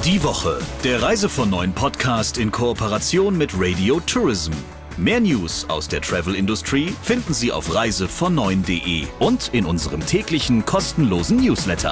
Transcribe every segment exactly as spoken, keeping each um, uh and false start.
Die Woche, der Reise von neun Podcast in Kooperation mit Radio Tourism. Mehr News aus der Travel-Industrie finden Sie auf reise von neun punkt de und in unserem täglichen kostenlosen Newsletter.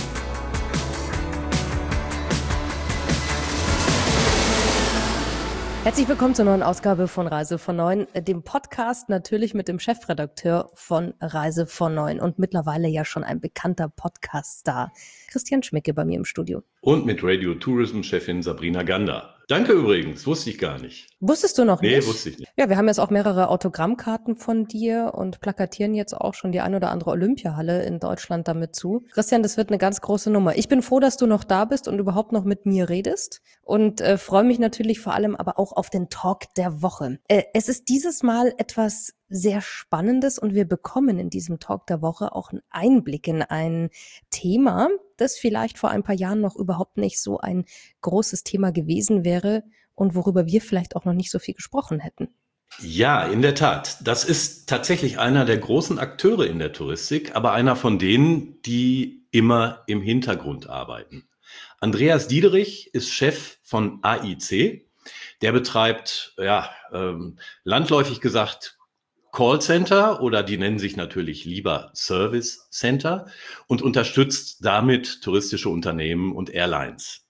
Herzlich willkommen zur neuen Ausgabe von Reise von neun, dem Podcast natürlich mit dem Chefredakteur von Reise von neun und mittlerweile ja schon ein bekannter Podcast-Star, Christian Schmicke bei mir im Studio. Und mit Radio Tourism-Chefin Sabrina Gander. Danke übrigens, wusste ich gar nicht. Wusstest du noch nee, nicht? Nee, wusste ich nicht. Ja, wir haben jetzt auch mehrere Autogrammkarten von dir und plakatieren jetzt auch schon die ein oder andere Olympiahalle in Deutschland damit zu. Christian, das wird eine ganz große Nummer. Ich bin froh, dass du noch da bist und überhaupt noch mit mir redest und äh, freue mich natürlich vor allem aber auch auf den Talk der Woche. Äh, es ist dieses Mal etwas sehr Spannendes und wir bekommen in diesem Talk der Woche auch einen Einblick in ein Thema, das vielleicht vor ein paar Jahren noch überhaupt nicht so ein großes Thema gewesen wäre und worüber wir vielleicht auch noch nicht so viel gesprochen hätten. Ja, in der Tat. Das ist tatsächlich einer der großen Akteure in der Touristik, aber einer von denen, die immer im Hintergrund arbeiten. Andreas Diederich ist Chef von A I C. Der betreibt, ja, ähm, landläufig gesagt, Callcenter oder die nennen sich natürlich lieber Service Center und unterstützt damit touristische Unternehmen und Airlines.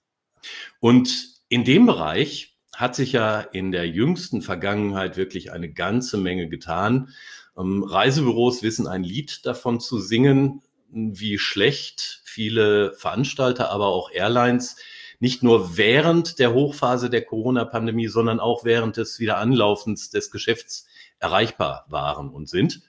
Und in dem Bereich hat sich ja in der jüngsten Vergangenheit wirklich eine ganze Menge getan. Ähm, Reisebüros wissen ein Lied davon zu singen, wie schlecht viele Veranstalter, aber auch Airlines nicht nur während der Hochphase der Corona-Pandemie, sondern auch während des Wiederanlaufens des Geschäfts erreichbar waren und sind.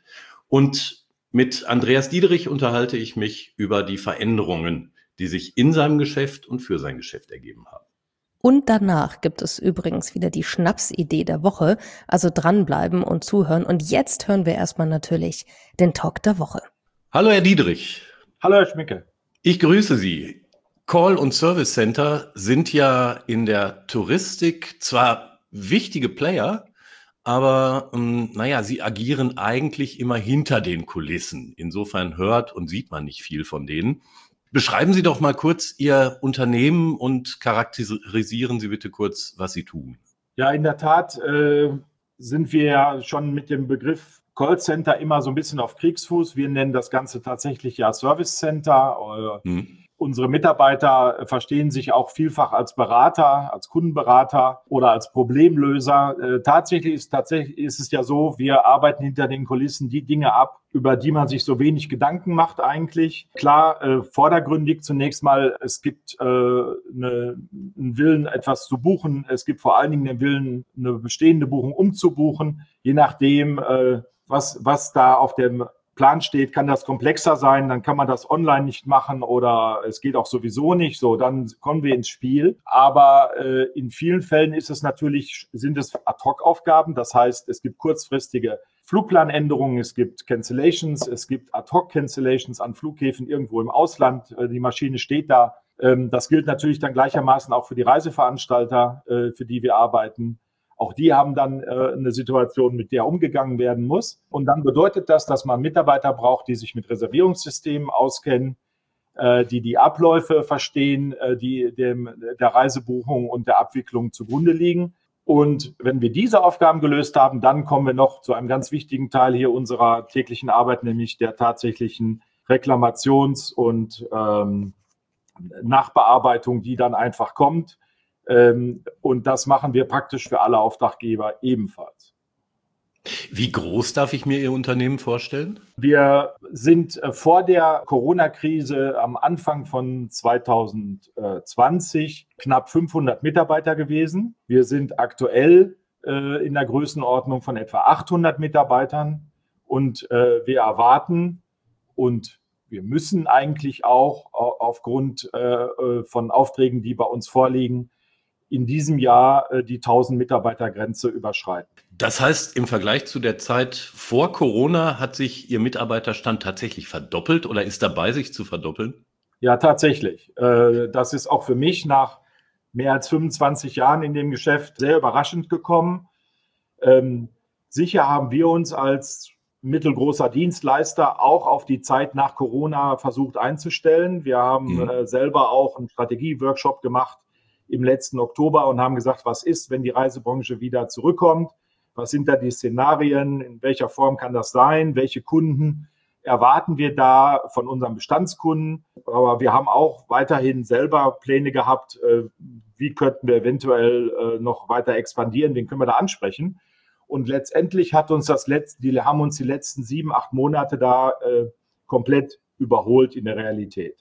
Und mit Andreas Diederich unterhalte ich mich über die Veränderungen, die sich in seinem Geschäft und für sein Geschäft ergeben haben. Und danach gibt es übrigens wieder die Schnapsidee der Woche, also dranbleiben und zuhören. Und jetzt hören wir erstmal natürlich den Talk der Woche. Hallo Herr Diederich. Hallo Herr Schmicke. Ich grüße Sie. Call- und Service Center sind ja in der Touristik zwar wichtige Player, aber ähm, naja, sie agieren eigentlich immer hinter den Kulissen. Insofern hört und sieht man nicht viel von denen. Beschreiben Sie doch mal kurz Ihr Unternehmen und charakterisieren Sie bitte kurz, was Sie tun. Ja, in der Tat äh, sind wir ja schon mit dem Begriff Callcenter immer so ein bisschen auf Kriegsfuß. Wir nennen das Ganze tatsächlich ja Service Center. Äh, hm. Unsere Mitarbeiter verstehen sich auch vielfach als Berater, als Kundenberater oder als Problemlöser. Äh, tatsächlich ist, tatsächlich ist es ja so, wir arbeiten hinter den Kulissen die Dinge ab, über die man sich so wenig Gedanken macht eigentlich. Klar, äh, vordergründig zunächst mal, es gibt äh, eine, einen Willen, etwas zu buchen. Es gibt vor allen Dingen den Willen, eine bestehende Buchung umzubuchen. Je nachdem, äh, was, was da auf dem Plan steht, kann das komplexer sein, dann kann man das online nicht machen oder es geht auch sowieso nicht, so, dann kommen wir ins Spiel. Aber äh, in vielen Fällen ist es natürlich, sind es Ad-Hoc-Aufgaben, das heißt, es gibt kurzfristige Flugplanänderungen, es gibt Cancellations, es gibt Ad-Hoc-Cancellations an Flughäfen irgendwo im Ausland, äh, die Maschine steht da. Ähm, das gilt natürlich dann gleichermaßen auch für die Reiseveranstalter, äh, für die wir arbeiten. Auch die haben dann äh, eine Situation, mit der umgegangen werden muss. Und dann bedeutet das, dass man Mitarbeiter braucht, die sich mit Reservierungssystemen auskennen, äh, die die Abläufe verstehen, äh, die dem, der Reisebuchung und der Abwicklung zugrunde liegen. Und wenn wir diese Aufgaben gelöst haben, dann kommen wir noch zu einem ganz wichtigen Teil hier unserer täglichen Arbeit, nämlich der tatsächlichen Reklamations- und ähm, Nachbearbeitung, die dann einfach kommt. Und das machen wir praktisch für alle Auftraggeber ebenfalls. Wie groß darf ich mir Ihr Unternehmen vorstellen? Wir sind vor der Corona-Krise am Anfang von zwanzig zwanzig knapp fünfhundert Mitarbeiter gewesen. Wir sind aktuell in der Größenordnung von etwa achthundert Mitarbeitern und wir erwarten und wir müssen eigentlich auch aufgrund von Aufträgen, die bei uns vorliegen, in diesem Jahr äh, die tausend-Mitarbeiter-Grenze überschreiten. Das heißt, im Vergleich zu der Zeit vor Corona hat sich Ihr Mitarbeiterstand tatsächlich verdoppelt oder ist dabei, sich zu verdoppeln? Ja, tatsächlich. Äh, das ist auch für mich nach mehr als fünfundzwanzig Jahren in dem Geschäft sehr überraschend gekommen. Ähm, sicher haben wir uns als mittelgroßer Dienstleister auch auf die Zeit nach Corona versucht einzustellen. Wir haben mhm. äh, selber auch einen Strategieworkshop gemacht, im letzten Oktober und haben gesagt, was ist, wenn die Reisebranche wieder zurückkommt? Was sind da die Szenarien? In welcher Form kann das sein? Welche Kunden erwarten wir da von unseren Bestandskunden? Aber wir haben auch weiterhin selber Pläne gehabt, wie könnten wir eventuell noch weiter expandieren, wen können wir da ansprechen? Und letztendlich hat uns das letzte, die haben uns die letzten sieben, acht Monate da komplett überholt in der Realität.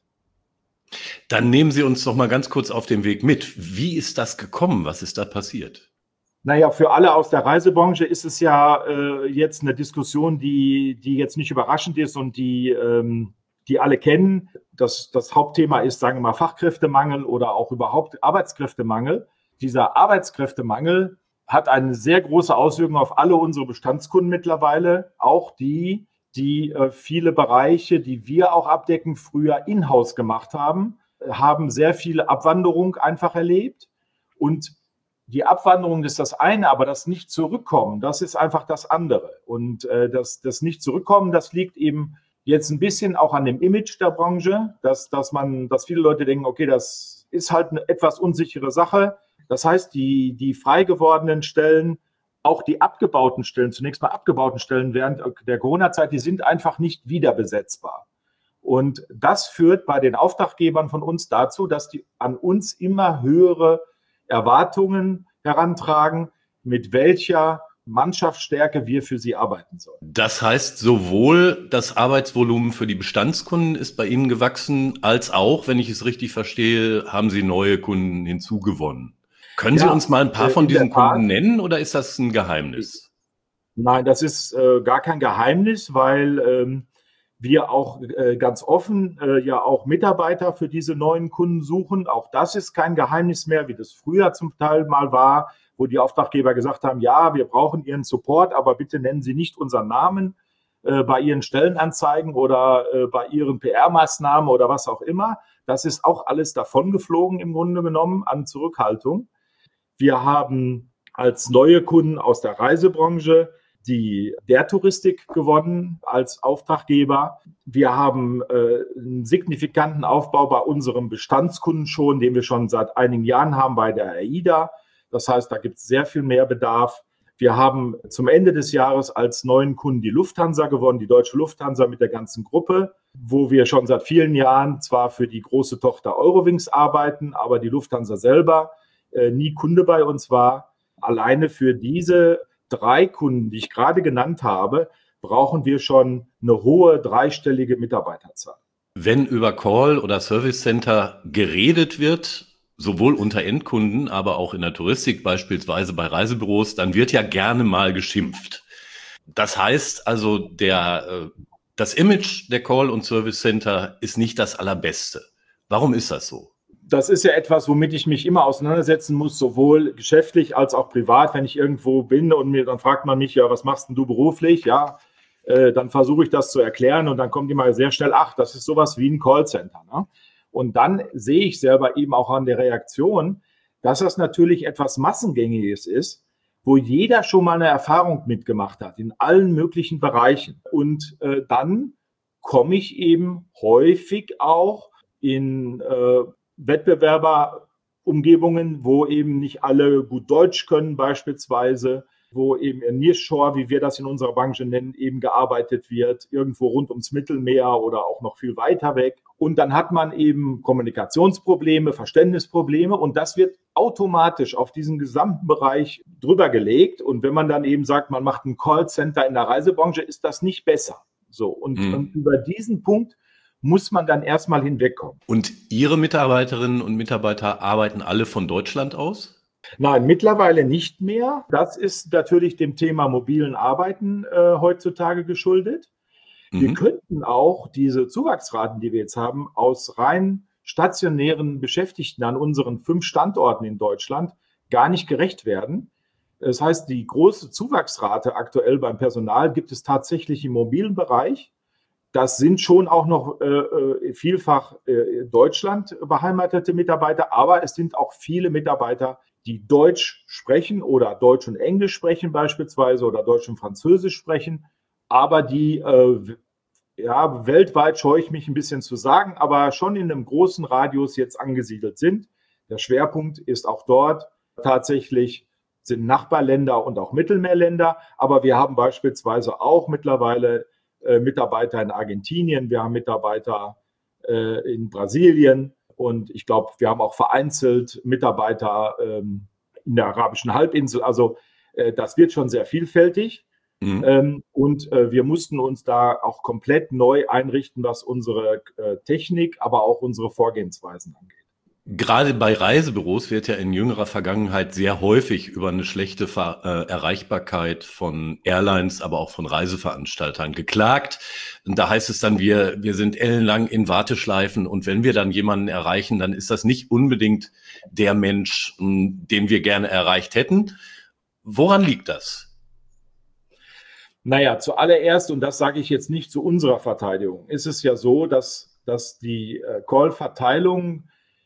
Dann nehmen Sie uns doch mal ganz kurz auf den Weg mit. Wie ist das gekommen? Was ist da passiert? Naja, für alle aus der Reisebranche ist es ja äh, jetzt eine Diskussion, die, die jetzt nicht überraschend ist und die, ähm, die alle kennen. Das, das Hauptthema ist, sagen wir mal, Fachkräftemangel oder auch überhaupt Arbeitskräftemangel. Dieser Arbeitskräftemangel hat eine sehr große Auswirkung auf alle unsere Bestandskunden mittlerweile, auch die, die äh, viele Bereiche, die wir auch abdecken, früher in-house gemacht haben, haben sehr viel Abwanderung einfach erlebt. Und die Abwanderung ist das eine, aber das Nicht-Zurückkommen, das ist einfach das andere. Und äh, das, das Nicht-Zurückkommen, das liegt eben jetzt ein bisschen auch an dem Image der Branche, dass, dass, man, dass viele Leute denken, okay, das ist halt eine etwas unsichere Sache. Das heißt, die, die frei gewordenen Stellen, auch die abgebauten Stellen, zunächst mal abgebauten Stellen während der Corona-Zeit, die sind einfach nicht wieder besetzbar. Und das führt bei den Auftraggebern von uns dazu, dass die an uns immer höhere Erwartungen herantragen, mit welcher Mannschaftsstärke wir für sie arbeiten sollen. Das heißt, sowohl das Arbeitsvolumen für die Bestandskunden ist bei Ihnen gewachsen, als auch, wenn ich es richtig verstehe, haben Sie neue Kunden hinzugewonnen. Können ja, Sie uns mal ein paar von diesen Kunden nennen oder ist das ein Geheimnis? Nein, das ist äh, gar kein Geheimnis, weil ähm, wir auch äh, ganz offen äh, ja auch Mitarbeiter für diese neuen Kunden suchen. Auch das ist kein Geheimnis mehr, wie das früher zum Teil mal war, wo die Auftraggeber gesagt haben, ja, wir brauchen Ihren Support, aber bitte nennen Sie nicht unseren Namen äh, bei Ihren Stellenanzeigen oder äh, bei Ihren P R-Maßnahmen oder was auch immer. Das ist auch alles davongeflogen im Grunde genommen an Zurückhaltung. Wir haben als neue Kunden aus der Reisebranche die der Touristik gewonnen als Auftraggeber. Wir haben äh, einen signifikanten Aufbau bei unserem Bestandskunden schon, den wir schon seit einigen Jahren haben bei der AIDA. Das heißt, da gibt es sehr viel mehr Bedarf. Wir haben zum Ende des Jahres als neuen Kunden die Lufthansa gewonnen, die deutsche Lufthansa mit der ganzen Gruppe, wo wir schon seit vielen Jahren zwar für die große Tochter Eurowings arbeiten, aber die Lufthansa selber äh, nie Kunde bei uns war. Alleine für diese drei Kunden, die ich gerade genannt habe, brauchen wir schon eine hohe dreistellige Mitarbeiterzahl. Wenn über Call- oder Service Center geredet wird, sowohl unter Endkunden, aber auch in der Touristik, beispielsweise bei Reisebüros, dann wird ja gerne mal geschimpft. Das heißt also, der, das Image der Call- und Service Center ist nicht das allerbeste. Warum ist das so? Das ist ja etwas, womit ich mich immer auseinandersetzen muss, sowohl geschäftlich als auch privat. Wenn ich irgendwo bin und mir dann fragt man mich, ja, was machst denn du beruflich? Ja, äh, dann versuche ich das zu erklären und dann kommt immer sehr schnell, ach, das ist sowas wie ein Callcenter. Ne? Und dann sehe ich selber eben auch an der Reaktion, dass das natürlich etwas Massengängiges ist, wo jeder schon mal eine Erfahrung mitgemacht hat, in allen möglichen Bereichen. Und äh, dann komme ich eben häufig auch in äh, Wettbewerberumgebungen, wo eben nicht alle gut Deutsch können beispielsweise, wo eben in Nearshore, wie wir das in unserer Branche nennen, eben gearbeitet wird, irgendwo rund ums Mittelmeer oder auch noch viel weiter weg. Und dann hat man eben Kommunikationsprobleme, Verständnisprobleme und das wird automatisch auf diesen gesamten Bereich drüber gelegt. Und wenn man dann eben sagt, man macht ein Callcenter in der Reisebranche, ist das nicht besser. So, und, mhm. und über diesen Punkt muss man dann erstmal hinwegkommen. Und Ihre Mitarbeiterinnen und Mitarbeiter arbeiten alle von Deutschland aus? Nein, mittlerweile nicht mehr. Das ist natürlich dem Thema mobilen Arbeiten äh, heutzutage geschuldet. Mhm. Wir könnten auch diese Zuwachsraten, die wir jetzt haben, aus rein stationären Beschäftigten an unseren fünf Standorten in Deutschland gar nicht gerecht werden. Das heißt, die große Zuwachsrate aktuell beim Personal gibt es tatsächlich im mobilen Bereich. Das sind schon auch noch äh, vielfach äh, Deutschland beheimatete Mitarbeiter, aber es sind auch viele Mitarbeiter, die Deutsch sprechen oder Deutsch und Englisch sprechen beispielsweise oder Deutsch und Französisch sprechen, aber die, äh, ja, weltweit scheue ich mich ein bisschen zu sagen, aber schon in einem großen Radius jetzt angesiedelt sind. Der Schwerpunkt ist auch dort tatsächlich, sind Nachbarländer und auch Mittelmeerländer. Aber wir haben beispielsweise auch mittlerweile äh, Mitarbeiter in Argentinien, wir haben Mitarbeiter äh, in Brasilien und ich glaube, wir haben auch vereinzelt Mitarbeiter ähm, in der arabischen Halbinsel. Also äh, das wird schon sehr vielfältig. Mhm. Ähm, und äh, wir mussten uns da auch komplett neu einrichten, was unsere äh, Technik, aber auch unsere Vorgehensweisen angeht. Gerade bei Reisebüros wird ja in jüngerer Vergangenheit sehr häufig über eine schlechte Ver- äh, Erreichbarkeit von Airlines, aber auch von Reiseveranstaltern geklagt. Und da heißt es dann, wir, wir sind ellenlang in Warteschleifen und wenn wir dann jemanden erreichen, dann ist das nicht unbedingt der Mensch, den wir gerne erreicht hätten. Woran liegt das? Naja, zuallererst, und das sage ich jetzt nicht zu unserer Verteidigung, ist es ja so, dass, dass die äh, Call-Verteilung,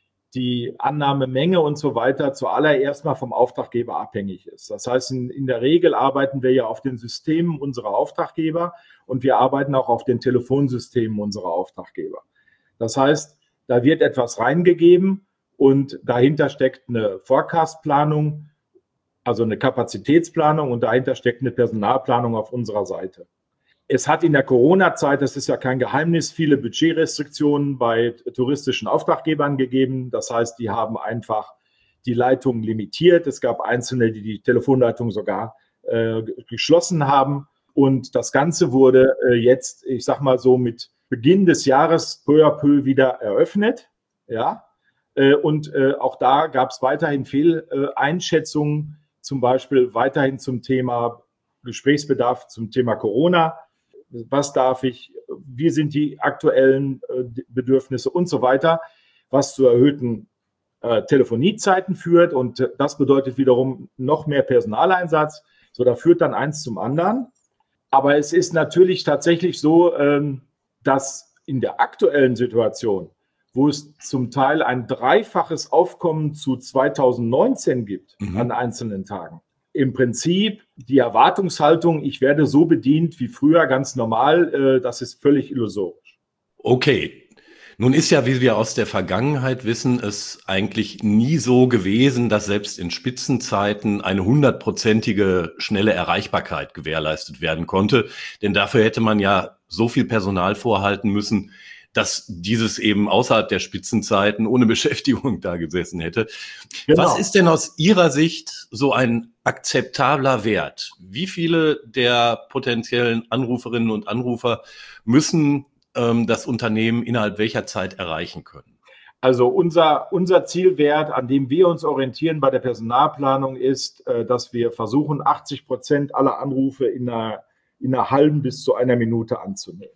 die Annahmemenge und so weiter zuallererst mal vom Auftraggeber abhängig ist. Das heißt, in, in der Regel arbeiten wir ja auf den Systemen unserer Auftraggeber und wir arbeiten auch auf den Telefonsystemen unserer Auftraggeber. Das heißt, da wird etwas reingegeben und dahinter steckt eine Forecast-Planung, also eine Kapazitätsplanung und dahinter steckt eine Personalplanung auf unserer Seite. Es hat in der Corona-Zeit, das ist ja kein Geheimnis, viele Budgetrestriktionen bei touristischen Auftraggebern gegeben. Das heißt, die haben einfach die Leitungen limitiert. Es gab Einzelne, die die Telefonleitung sogar äh, geschlossen haben. Und das Ganze wurde äh, jetzt, ich sag mal so, mit Beginn des Jahres peu à peu wieder eröffnet. Ja, äh, und äh, auch da gab es weiterhin Fehleinschätzungen, zum Beispiel weiterhin zum Thema Gesprächsbedarf, zum Thema Corona. Was darf ich, wie sind die aktuellen äh, Bedürfnisse und so weiter, was zu erhöhten äh, Telefoniezeiten führt. Und äh, das bedeutet wiederum noch mehr Personaleinsatz. So, da führt dann eins zum anderen. Aber es ist natürlich tatsächlich so, ähm, dass in der aktuellen Situation, wo es zum Teil ein dreifaches Aufkommen zu zweitausendneunzehn gibt, mhm, an einzelnen Tagen, im Prinzip die Erwartungshaltung, ich werde so bedient wie früher, ganz normal, äh, das ist völlig illusorisch. Okay. Nun ist ja, wie wir aus der Vergangenheit wissen, es eigentlich nie so gewesen, dass selbst in Spitzenzeiten eine hundertprozentige schnelle Erreichbarkeit gewährleistet werden konnte. Denn dafür hätte man ja so viel Personal vorhalten müssen, dass dieses eben außerhalb der Spitzenzeiten ohne Beschäftigung da gesessen hätte. Genau. Was ist denn aus Ihrer Sicht so ein akzeptabler Wert? Wie viele der potenziellen Anruferinnen und Anrufer müssen ähm, das Unternehmen innerhalb welcher Zeit erreichen können? Also unser, unser Zielwert, an dem wir uns orientieren bei der Personalplanung, ist, äh, dass wir versuchen, achtzig Prozent aller Anrufe in einer, in einer halben bis zu einer Minute anzunehmen.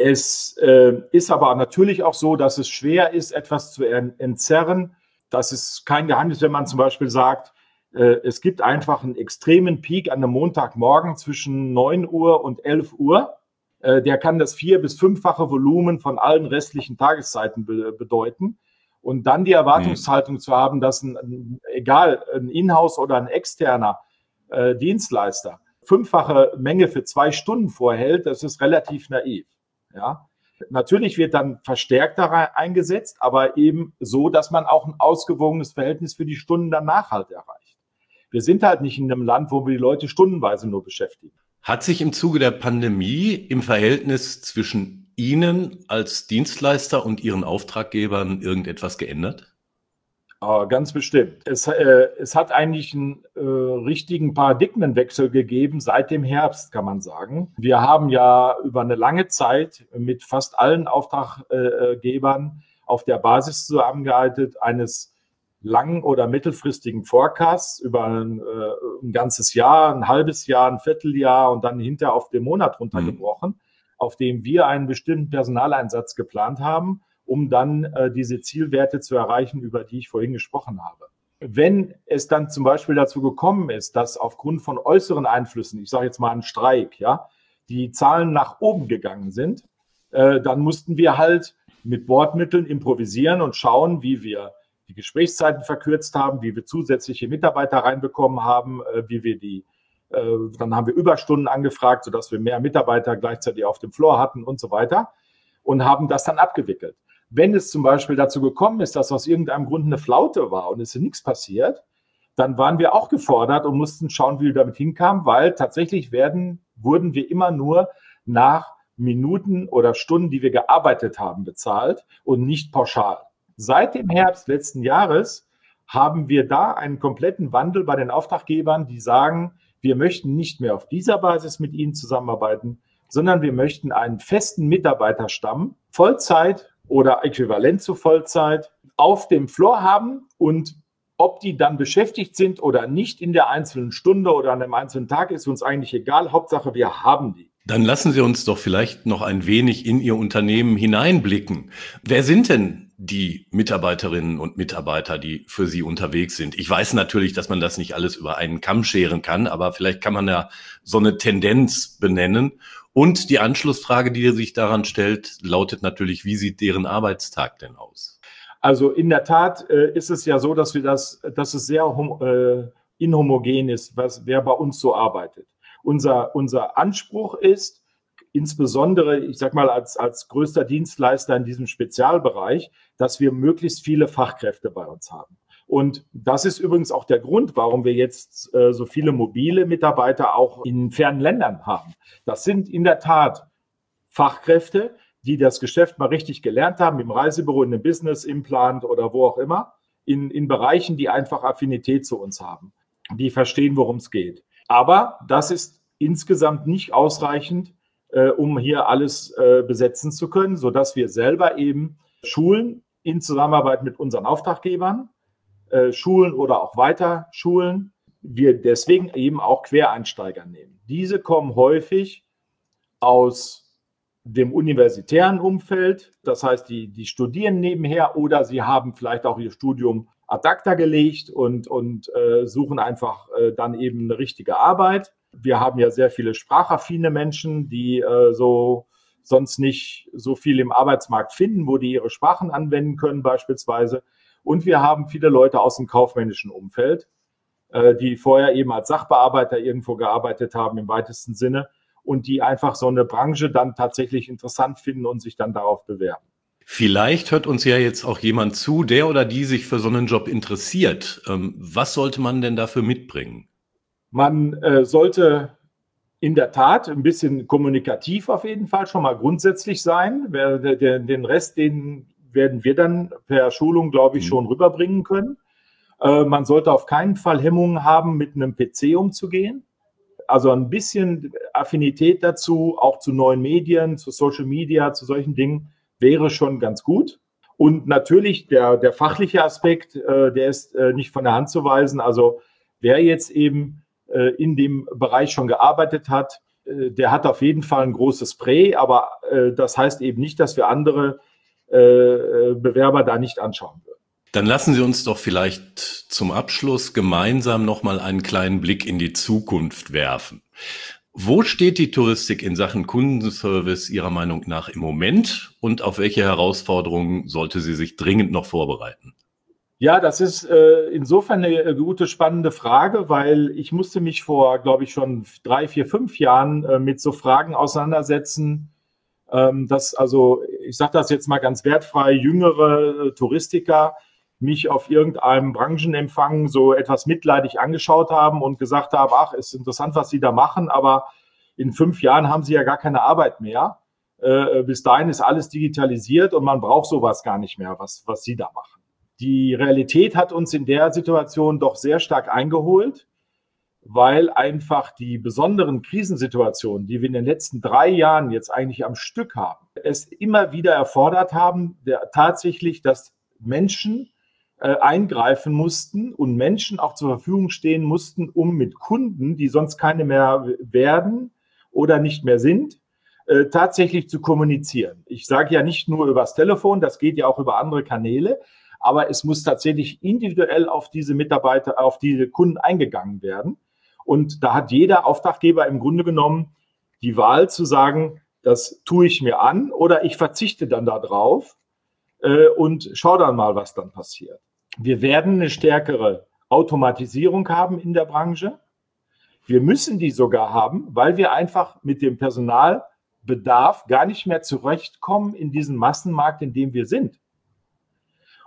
Es äh, ist aber natürlich auch so, dass es schwer ist, etwas zu entzerren. Das ist kein Geheimnis, wenn man zum Beispiel sagt, äh, es gibt einfach einen extremen Peak an einem Montagmorgen zwischen neun Uhr und elf Uhr. Äh, der kann das vier- bis fünffache Volumen von allen restlichen Tageszeiten be- bedeuten. Und dann die Erwartungshaltung mhm. zu haben, dass ein, ein egal, ein Inhouse oder ein externer äh, Dienstleister fünffache Menge für zwei Stunden vorhält, das ist relativ naiv. Ja, natürlich wird dann verstärkt da eingesetzt, aber eben so, dass man auch ein ausgewogenes Verhältnis für die Stunden danach halt erreicht. Wir sind halt nicht in einem Land, wo wir die Leute stundenweise nur beschäftigen. Hat sich im Zuge der Pandemie im Verhältnis zwischen Ihnen als Dienstleister und Ihren Auftraggebern irgendetwas geändert? Ganz bestimmt. Es, äh, es hat eigentlich einen äh, richtigen Paradigmenwechsel gegeben seit dem Herbst, kann man sagen. Wir haben ja über eine lange Zeit mit fast allen Auftraggebern auf der Basis zusammengearbeitet eines langen oder mittelfristigen Forecasts über ein, äh, ein ganzes Jahr, ein halbes Jahr, ein Vierteljahr und dann hinterher auf den Monat runtergebrochen, mhm. auf dem wir einen bestimmten Personaleinsatz geplant haben, um dann äh, diese Zielwerte zu erreichen, über die ich vorhin gesprochen habe. Wenn es dann zum Beispiel dazu gekommen ist, dass aufgrund von äußeren Einflüssen, ich sage jetzt mal einen Streik, ja, die Zahlen nach oben gegangen sind, äh, dann mussten wir halt mit Bordmitteln improvisieren und schauen, wie wir die Gesprächszeiten verkürzt haben, wie wir zusätzliche Mitarbeiter reinbekommen haben, äh, wie wir die, äh, dann haben wir Überstunden angefragt, sodass wir mehr Mitarbeiter gleichzeitig auf dem Floor hatten und so weiter und haben das dann abgewickelt. wenn es zum Beispiel dazu gekommen ist, dass aus irgendeinem Grund eine Flaute war und es ist nichts passiert, dann waren wir auch gefordert und mussten schauen, wie wir damit hinkamen, weil tatsächlich werden, wurden wir immer nur nach Minuten oder Stunden, die wir gearbeitet haben, bezahlt und nicht pauschal. Seit dem Herbst letzten Jahres haben wir da einen kompletten Wandel bei den Auftraggebern, die sagen, wir möchten nicht mehr auf dieser Basis mit ihnen zusammenarbeiten, sondern wir möchten einen festen Mitarbeiterstamm, Vollzeit oder äquivalent zu Vollzeit, auf dem Floor haben und ob die dann beschäftigt sind oder nicht in der einzelnen Stunde oder an einem einzelnen Tag, ist uns eigentlich egal. Hauptsache, wir haben die. Dann lassen Sie uns doch vielleicht noch ein wenig in Ihr Unternehmen hineinblicken. Wer sind denn die Mitarbeiterinnen und Mitarbeiter, die für Sie unterwegs sind? Ich weiß natürlich, dass man das nicht alles über einen Kamm scheren kann, aber vielleicht kann man ja so eine Tendenz benennen. Und die Anschlussfrage, die sich daran stellt, lautet natürlich, wie sieht deren Arbeitstag denn aus? Also in der Tat äh, ist es ja so, dass wir das, dass es sehr hom- äh, inhomogen ist, was, wer bei uns so arbeitet. Unser, unser Anspruch ist, insbesondere, ich sag mal, als, als größter Dienstleister in diesem Spezialbereich, dass wir möglichst viele Fachkräfte bei uns haben. Und das ist übrigens auch der Grund, warum wir jetzt äh, so viele mobile Mitarbeiter auch in fernen Ländern haben. Das sind in der Tat Fachkräfte, die das Geschäft mal richtig gelernt haben, im Reisebüro, in einem Business, im Plant oder wo auch immer, in, in Bereichen, die einfach Affinität zu uns haben, die verstehen, worum es geht. Aber das ist insgesamt nicht ausreichend, äh, um hier alles äh, besetzen zu können, sodass wir selber eben schulen in Zusammenarbeit mit unseren Auftraggebern, äh, schulen oder auch weiter schulen. Wir deswegen eben auch Quereinsteiger nehmen. Diese kommen häufig aus dem universitären Umfeld, das heißt, die, die studieren nebenher oder sie haben vielleicht auch ihr Studium ad acta gelegt und, und äh, suchen einfach äh, dann eben eine richtige Arbeit. Wir haben ja sehr viele sprachaffine Menschen, die äh, so sonst nicht so viel im Arbeitsmarkt finden, wo die ihre Sprachen anwenden können beispielsweise. Und wir haben viele Leute aus dem kaufmännischen Umfeld, äh, die vorher eben als Sachbearbeiter irgendwo gearbeitet haben im weitesten Sinne und die einfach so eine Branche dann tatsächlich interessant finden und sich dann darauf bewerben. Vielleicht hört uns ja jetzt auch jemand zu, der oder die sich für so einen Job interessiert. Ähm, was sollte man denn dafür mitbringen? Man äh, sollte in der Tat ein bisschen kommunikativ auf jeden Fall schon mal grundsätzlich sein. Der, der, den Rest, den werden wir dann per Schulung, glaube ich, mhm. schon rüberbringen können. Äh, man sollte auf keinen Fall Hemmungen haben, mit einem P C umzugehen. Also ein bisschen Affinität dazu, auch zu neuen Medien, zu Social Media, zu solchen Dingen, wäre schon ganz gut. Und natürlich der, der fachliche Aspekt, äh, der ist äh, nicht von der Hand zu weisen. Also wer jetzt eben äh, in dem Bereich schon gearbeitet hat, äh, der hat auf jeden Fall ein großes Prä, aber äh, das heißt eben nicht, dass wir andere äh, Bewerber da nicht anschauen würden. Dann lassen Sie uns doch vielleicht zum Abschluss gemeinsam nochmal einen kleinen Blick in die Zukunft werfen. Wo steht die Touristik in Sachen Kundenservice Ihrer Meinung nach im Moment und auf welche Herausforderungen sollte sie sich dringend noch vorbereiten? Ja, das ist äh, insofern eine gute, spannende Frage, weil ich musste mich vor, glaube ich, schon drei, vier, fünf Jahren äh, mit so Fragen auseinandersetzen, ähm, dass also, ich sage das jetzt mal ganz wertfrei, jüngere äh, Touristiker mich auf irgendeinem Branchenempfang so etwas mitleidig angeschaut haben und gesagt haben, ach, ist interessant, was Sie da machen, aber in fünf Jahren haben Sie ja gar keine Arbeit mehr. Äh, bis dahin ist alles digitalisiert und man braucht sowas gar nicht mehr, was, was Sie da machen. Die Realität hat uns in der Situation doch sehr stark eingeholt, weil einfach die besonderen Krisensituationen, die wir in den letzten drei Jahren jetzt eigentlich am Stück haben, es immer wieder erfordert haben, der, tatsächlich, dass Menschen eingreifen mussten und Menschen auch zur Verfügung stehen mussten, um mit Kunden, die sonst keine mehr werden oder nicht mehr sind, äh, tatsächlich zu kommunizieren. Ich sage ja nicht nur übers Telefon, das geht ja auch über andere Kanäle, aber es muss tatsächlich individuell auf diese Mitarbeiter, auf diese Kunden eingegangen werden. Und da hat jeder Auftraggeber im Grunde genommen die Wahl zu sagen, das tue ich mir an oder ich verzichte dann darauf äh, und schaue dann mal, was dann passiert. Wir werden eine stärkere Automatisierung haben in der Branche. Wir müssen die sogar haben, weil wir einfach mit dem Personalbedarf gar nicht mehr zurechtkommen in diesem Massenmarkt, in dem wir sind.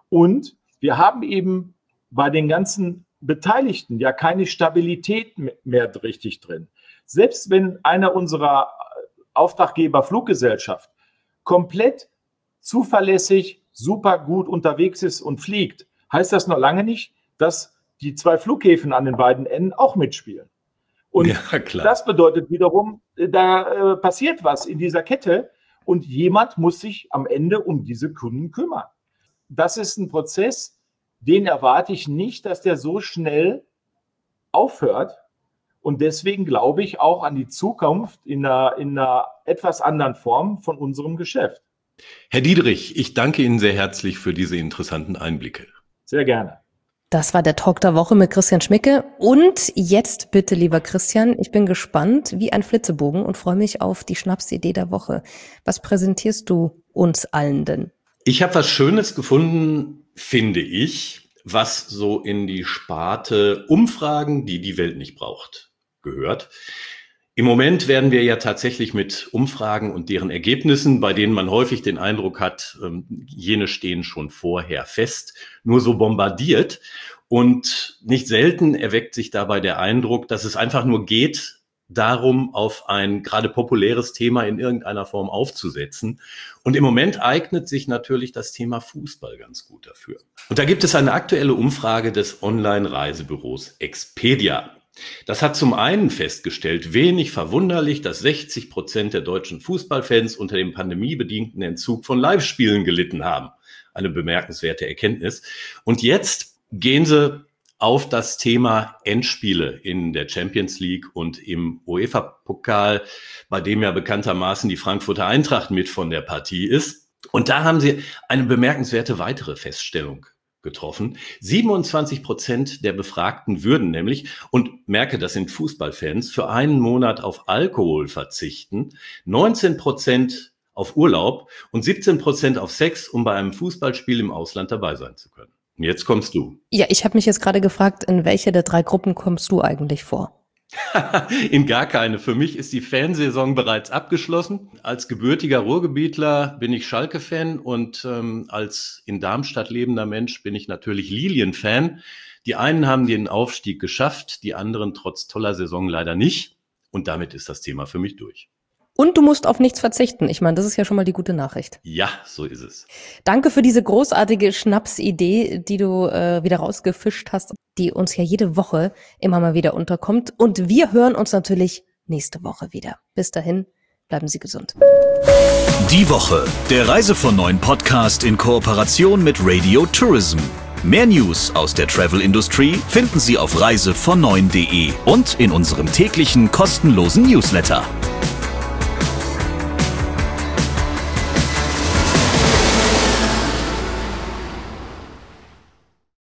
Und wir haben eben bei den ganzen Beteiligten ja keine Stabilität mehr richtig drin. Selbst wenn einer unserer Auftraggeber Fluggesellschaft komplett zuverlässig, super gut unterwegs ist und fliegt, heißt das noch lange nicht, dass die zwei Flughäfen an den beiden Enden auch mitspielen. Und ja, klar. Das bedeutet wiederum, da äh, passiert was in dieser Kette und jemand muss sich am Ende um diese Kunden kümmern. Das ist ein Prozess, den erwarte ich nicht, dass der so schnell aufhört. Und deswegen glaube ich auch an die Zukunft in einer, in einer etwas anderen Form von unserem Geschäft. Herr Diederich, ich danke Ihnen sehr herzlich für diese interessanten Einblicke. Sehr gerne. Das war der Talk der Woche mit Christian Schmicke. Und jetzt bitte, lieber Christian, ich bin gespannt wie ein Flitzebogen und freue mich auf die Schnapsidee der Woche. Was präsentierst du uns allen denn? Ich habe was Schönes gefunden, finde ich, was so in die Sparte Umfragen, die die Welt nicht braucht, gehört. Im Moment werden wir ja tatsächlich mit Umfragen und deren Ergebnissen, bei denen man häufig den Eindruck hat, jene stehen schon vorher fest, nur so bombardiert. Und nicht selten erweckt sich dabei der Eindruck, dass es einfach nur geht, darum, auf ein gerade populäres Thema in irgendeiner Form aufzusetzen. Und im Moment eignet sich natürlich das Thema Fußball ganz gut dafür. Und da gibt es eine aktuelle Umfrage des Online-Reisebüros Expedia. Das hat zum einen festgestellt, wenig verwunderlich, dass sechzig Prozent der deutschen Fußballfans unter dem pandemiebedingten Entzug von Live-Spielen gelitten haben. Eine bemerkenswerte Erkenntnis. Und jetzt gehen sie auf das Thema Endspiele in der Champions League und im UEFA-Pokal, bei dem ja bekanntermaßen die Frankfurter Eintracht mit von der Partie ist. Und da haben sie eine bemerkenswerte weitere Feststellung getroffen. siebenundzwanzig Prozent der Befragten würden nämlich, und merke, das sind Fußballfans, für einen Monat auf Alkohol verzichten, neunzehn Prozent auf Urlaub und siebzehn Prozent auf Sex, um bei einem Fußballspiel im Ausland dabei sein zu können. Und jetzt kommst du. Ja, ich habe mich jetzt gerade gefragt, in welche der drei Gruppen kommst du eigentlich vor? In gar keine. Für mich ist die Fansaison bereits abgeschlossen. Als gebürtiger Ruhrgebietler bin ich Schalke-Fan und ähm, als in Darmstadt lebender Mensch bin ich natürlich Lilien-Fan. Die einen haben den Aufstieg geschafft, die anderen trotz toller Saison leider nicht. Und damit ist das Thema für mich durch. Und du musst auf nichts verzichten. Ich meine, das ist ja schon mal die gute Nachricht. Ja, so ist es. Danke für diese großartige Schnapsidee, die du äh, wieder rausgefischt hast, die uns ja jede Woche immer mal wieder unterkommt. Und wir hören uns natürlich nächste Woche wieder. Bis dahin, bleiben Sie gesund. Die Woche, der Reise von neun Podcast in Kooperation mit Radio Tourism. Mehr News aus der Travel-Industrie finden Sie auf reise von neun punkt de und in unserem täglichen kostenlosen Newsletter.